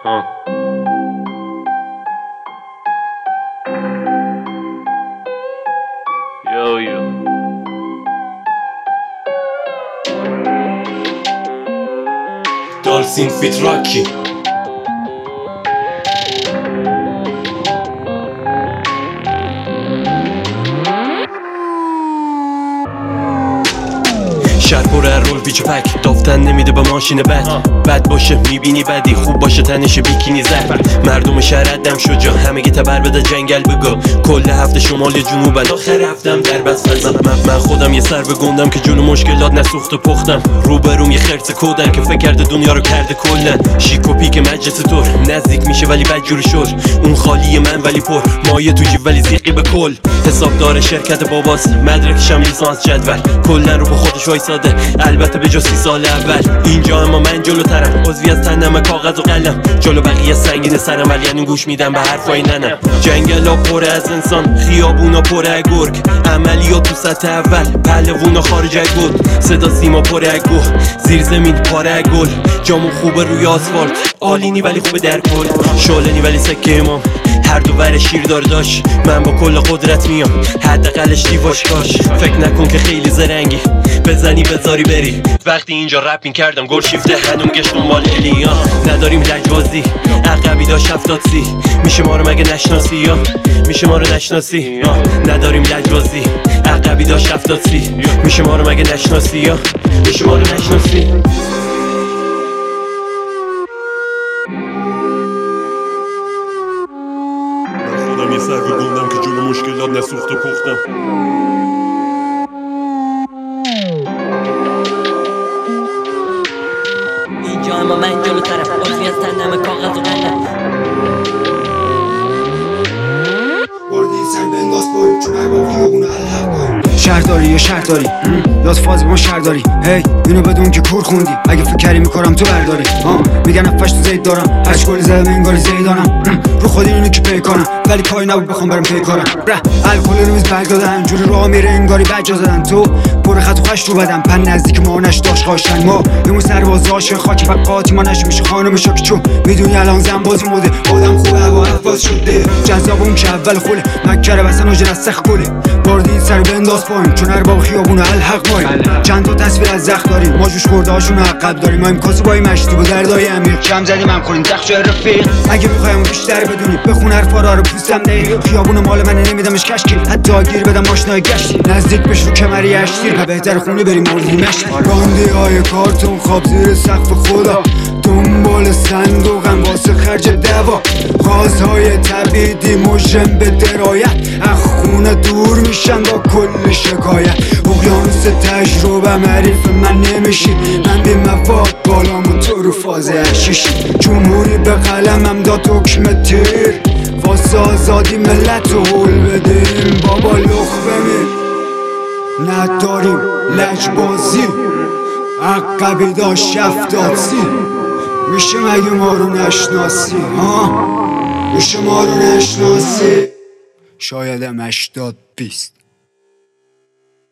Yo. Dalsin fit Rocky. شهر پره رول پیچ و پک دافتن نمیده به ماشین بد باشه میبینی بدی خوب باشه تنش بیکینی زد مردم شهر دم شجا همه گه تبر بده جنگل بگو کل هفته شمال جنوب آخر هفتم در بس من خودم یه سر به گندم که جلو مشکلات نسوخت و پختم روبروم یه خرس کودن که فکر کرده دنیا رو کرده کلن شیک و پیک مجلس طور نزدیک میشه ولی بدجور شور اون خالی من ولی پر مایه تو جیب ولی زیقی به کل حسابدار شرکت باباست مدرکشم لیسانس جدول کلا رو به خودش وایساده البته به جز 30 سال اول اینجا اما من جلوترم عضوی از تنم کاغذ و قلم جلو بقیه سنگین سرم ولی هنوز گوش میدم به حرفای ننم جنگلا پر از انسان خیابونا پر از گرگ عملیات تو سطح اول پهلوونا خارج از گل صدا سیما پر از گوه زیر زمین پاره از گل جامون خوبه روی آسفالت عالینی ولی خوبه در کل شالنی ولی سکه امام هر دو ور شیر داره داشت من با کل قدرت میام حداقلش دیواش کاش فکر نکن که خیلی زرنگی بزنی بذاری بری وقتی اینجا رپ میکردم گل شیفته هنوم گشت دنبال الیا نداریم لجبازی عقبی داشت 70 سی میشه ما رو مگه نشناسی یا میشه ما رو نشناسی نداریم لجبازی عقبی داشت 70 سی میشه ما رو مگه نشناسی یا میشه ما رو نشناسی یه سر به گندم که جلو مشکلات نسوخت و پختم اینجا اما من جلو طرف عضوی از تنم کاغذ و قلم شهرداری یا شهرداری یاد فاز ما شهرداری هی اینو بدون که کور خوندی اگه فکر کردی میکنم تو برداری میگن افش تو زید دارم هشت گل زدم انگاری زیدانم رو خودی اینو که پی کنم ولی کاری نبود بخوام برم پی کنم الکل روز برگ دادن جوری راه میره انگاری بجا زدن تو پر خط و خش رو بدم پن نزدیک ما نش داشت خاشن ما یمون سرباز عاشق خاک فقاتی ما نش میشه خانم شوک چون میدونی الان زن بازی موده آدم خوبه و افواز شده جذاب اون که اول خوله مکره بسن و جنس سخت گله باردی سر بنداز پایین چون ارباب خیابون الحق مایی چند تا تصویر از زخم داریم ما جوش خورده هاشون عقب داریم ما کاسه بای مشتی با دردای عمیق کم زدیم هم خوریم زخم جای رفیق اگه میخوایم بیشتر بدونی بخون حرفا رو پوستم نه خیابون مال من نمیدمش کشکی حتی گیر بدم ماشینای گشتی نزدیک بش رو کمری اشتیر و بهتر خونه بریم مردی مشتی راندی های کارتون خواب زیر سقف خدا دنبال صندوقم واسه خرج دوا غازهای تبیدی مجرم به درایت از خونه دور میشن با کل شکایت اقیانوس تجربه معریف من نمیشی من بی مفاد بالامو تو رو فاز اشیشی جمهوری به قلمم داد حکم تیر واسه آزادی ملت رو حول بدیم بابا لخ بمیر نداریم لجبازی عقبی داشت 70 سی میشه مگه ما رو نشناسی میشه ما رو نشناسی شایدم 80 20